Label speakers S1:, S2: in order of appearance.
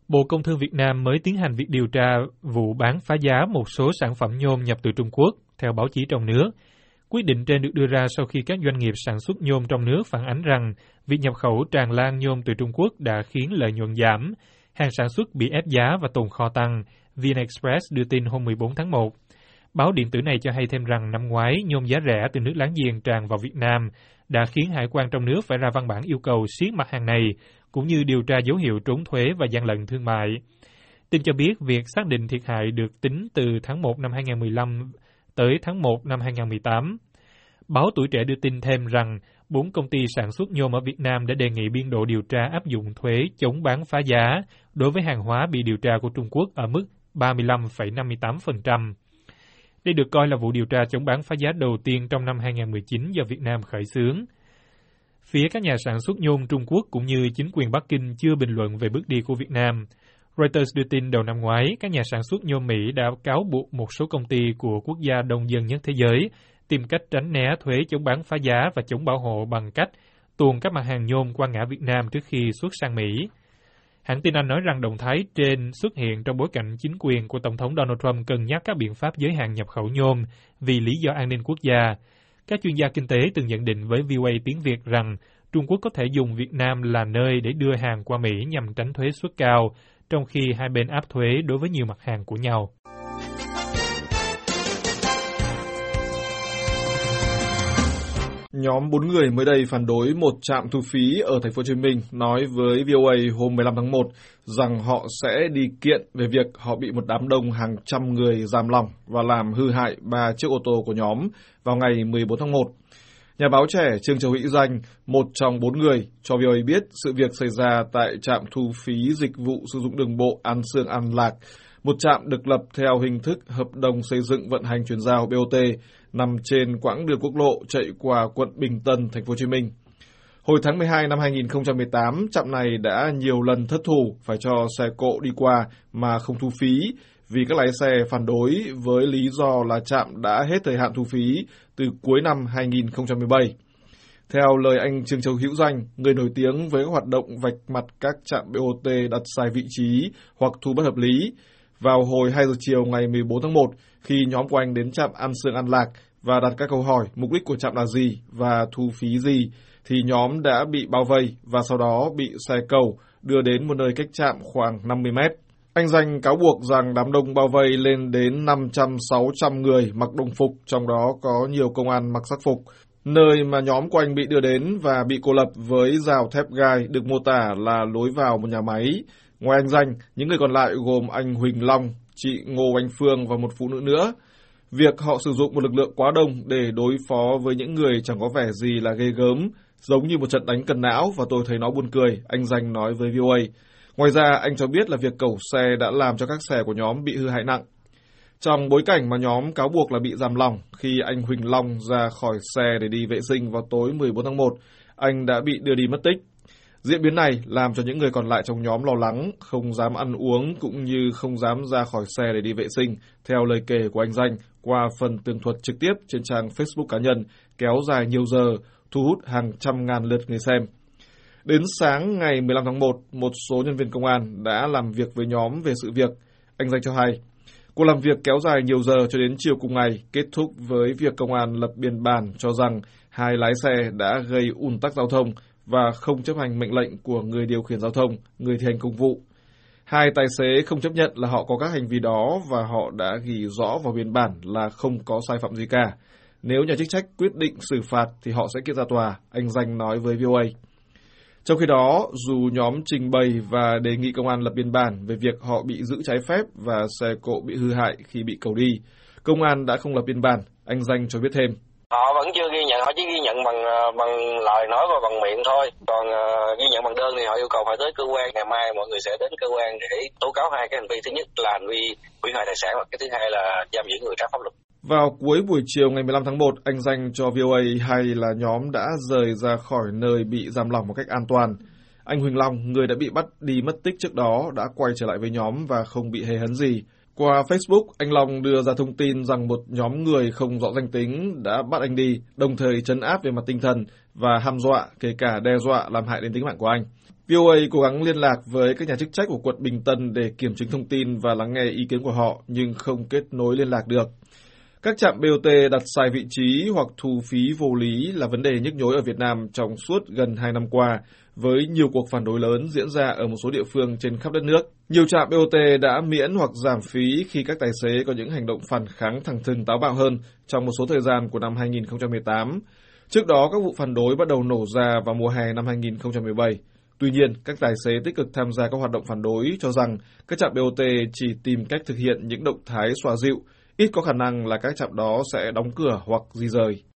S1: Bộ Công Thương Việt Nam mới tiến hành việc điều tra vụ bán phá giá một số sản phẩm nhôm nhập từ Trung Quốc, theo báo chí trong nước. Quyết định trên được đưa ra sau khi các doanh nghiệp sản xuất nhôm trong nước phản ánh rằng việc nhập khẩu tràn lan nhôm từ Trung Quốc đã khiến lợi nhuận giảm, hàng sản xuất bị ép giá và tồn kho tăng, VnExpress đưa tin hôm 14 tháng 1. Báo điện tử này cho hay thêm rằng năm ngoái, nhôm giá rẻ từ nước láng giềng tràn vào Việt Nam đã khiến hải quan trong nước phải ra văn bản yêu cầu siết mặt hàng này, cũng như điều tra dấu hiệu trốn thuế và gian lận thương mại. Tin cho biết việc xác định thiệt hại được tính từ tháng 1 năm 2015 tới tháng 1 năm 2018. Báo Tuổi Trẻ đưa tin thêm rằng 4 công ty sản xuất nhôm ở Việt Nam đã đề nghị biên độ điều tra áp dụng thuế chống bán phá giá đối với hàng hóa bị điều tra của Trung Quốc ở mức 35,58%. Đây được coi là vụ điều tra chống bán phá giá đầu tiên trong năm 2019 do Việt Nam khởi xướng. Phía các nhà sản xuất nhôm Trung Quốc cũng như chính quyền Bắc Kinh chưa bình luận về bước đi của Việt Nam. Reuters đưa tin đầu năm ngoái, các nhà sản xuất nhôm Mỹ đã cáo buộc một số công ty của quốc gia đông dân nhất thế giới tìm cách tránh né thuế chống bán phá giá và chống bảo hộ bằng cách tuồn các mặt hàng nhôm qua ngã Việt Nam trước khi xuất sang Mỹ. Hãng tin Anh nói rằng động thái trên xuất hiện trong bối cảnh chính quyền của Tổng thống Donald Trump cân nhắc các biện pháp giới hạn nhập khẩu nhôm vì lý do an ninh quốc gia. Các chuyên gia kinh tế từng nhận định với VOA tiếng Việt rằng Trung Quốc có thể dùng Việt Nam là nơi để đưa hàng qua Mỹ nhằm tránh thuế suất cao, trong khi hai bên áp thuế đối với nhiều mặt hàng của nhau.
S2: Nhóm 4 người mới đây phản đối một trạm thu phí ở thành phố Hồ Chí Minh nói với VOA hôm 15 tháng 1 rằng họ sẽ đi kiện về việc họ bị một đám đông hàng trăm người giam lỏng và làm hư hại 3 chiếc ô tô của nhóm vào ngày 14 tháng 1. Nhà báo trẻ Trương Châu Hữu Danh, một trong 4 người, cho VOA biết sự việc xảy ra tại trạm thu phí dịch vụ sử dụng đường bộ An Sương An Lạc, một trạm được lập theo hình thức hợp đồng xây dựng vận hành chuyển giao BOT nằm trên quãng đường quốc lộ chạy qua quận Bình Tân, thành phố Hồ Chí Minh. Hồi tháng 12 năm 2018, trạm này đã nhiều lần thất thủ phải cho xe cộ đi qua mà không thu phí vì các lái xe phản đối với lý do là trạm đã hết thời hạn thu phí từ cuối năm 2017. Theo lời anh Trương Châu Hữu Danh, người nổi tiếng với các hoạt động vạch mặt các trạm BOT đặt sai vị trí hoặc thu bất hợp lý, vào hồi 2 giờ chiều ngày 14 tháng 1, khi nhóm của anh đến trạm An Sương An Lạc và đặt các câu hỏi mục đích của trạm là gì và thu phí gì, thì nhóm đã bị bao vây và sau đó bị xe cẩu đưa đến một nơi cách trạm khoảng 50 mét. Anh Danh cáo buộc rằng đám đông bao vây lên đến 500-600 người mặc đồng phục, trong đó có nhiều công an mặc sắc phục. Nơi mà nhóm của anh bị đưa đến và bị cô lập với rào thép gai được mô tả là lối vào một nhà máy. Ngoài anh Danh, những người còn lại gồm anh Huỳnh Long, chị Ngô Anh Phương và một phụ nữ nữa. Việc họ sử dụng một lực lượng quá đông để đối phó với những người chẳng có vẻ gì là ghê gớm, giống như một trận đánh cần não và tôi thấy nó buồn cười, anh Danh nói với VOA. Ngoài ra, anh cho biết là việc cẩu xe đã làm cho các xe của nhóm bị hư hại nặng. Trong bối cảnh mà nhóm cáo buộc là bị giam lỏng, khi anh Huỳnh Long ra khỏi xe để đi vệ sinh vào tối 14 tháng 1, anh đã bị đưa đi mất tích. Diễn biến này làm cho những người còn lại trong nhóm lo lắng, không dám ăn uống cũng như không dám ra khỏi xe để đi vệ sinh, theo lời kể của anh Danh qua phần tường thuật trực tiếp trên trang Facebook cá nhân kéo dài nhiều giờ, thu hút hàng trăm ngàn lượt người xem. Đến sáng ngày 15 tháng 1, một số nhân viên công an đã làm việc với nhóm về sự việc. Anh Danh cho hay, cuộc làm việc kéo dài nhiều giờ cho đến chiều cùng ngày, kết thúc với việc công an lập biên bản cho rằng hai lái xe đã gây ùn tắc giao thông và không chấp hành mệnh lệnh của người điều khiển giao thông, người thi hành công vụ. Hai tài xế không chấp nhận là họ có các hành vi đó và họ đã ghi rõ vào biên bản là không có sai phạm gì cả. Nếu nhà chức trách quyết định xử phạt thì họ sẽ kiện ra tòa, anh Danh nói với VOA. Trong khi đó, dù nhóm trình bày và đề nghị công an lập biên bản về việc họ bị giữ trái phép và xe cộ bị hư hại khi bị cẩu đi, công an đã không lập biên bản, anh Danh cho biết thêm.
S3: Họ vẫn chưa ghi nhận, họ chỉ ghi nhận bằng lời nói và bằng miệng thôi. Còn ghi nhận bằng đơn thì họ yêu cầu phải tới cơ quan. Ngày mai mọi người sẽ đến cơ quan để tố cáo hai cái hành vi. Thứ nhất là hành vi hủy hoại tài sản và cái thứ hai là giam giữ người trái pháp luật.
S2: Vào cuối buổi chiều ngày 15 tháng 1, anh Danh cho VOA hay là nhóm đã rời ra khỏi nơi bị giam lỏng một cách an toàn. Anh Huỳnh Long, người đã bị bắt đi mất tích trước đó, đã quay trở lại với nhóm và không bị hề hấn gì. Qua Facebook, anh Long đưa ra thông tin rằng một nhóm người không rõ danh tính đã bắt anh đi, đồng thời trấn áp về mặt tinh thần và hăm dọa, kể cả đe dọa làm hại đến tính mạng của anh. VOA cố gắng liên lạc với các nhà chức trách của quận Bình Tân để kiểm chứng thông tin và lắng nghe ý kiến của họ, nhưng không kết nối liên lạc được. Các trạm BOT đặt sai vị trí hoặc thu phí vô lý là vấn đề nhức nhối ở Việt Nam trong suốt gần 2 năm qua, với nhiều cuộc phản đối lớn diễn ra ở một số địa phương trên khắp đất nước. Nhiều trạm BOT đã miễn hoặc giảm phí khi các tài xế có những hành động phản kháng thẳng thừng táo bạo hơn trong một số thời gian của năm 2018. Trước đó, các vụ phản đối bắt đầu nổ ra vào mùa hè năm 2017. Tuy nhiên, các tài xế tích cực tham gia các hoạt động phản đối cho rằng các trạm BOT chỉ tìm cách thực hiện những động thái xoa dịu, ít có khả năng là các trạm đó sẽ đóng cửa hoặc di rời.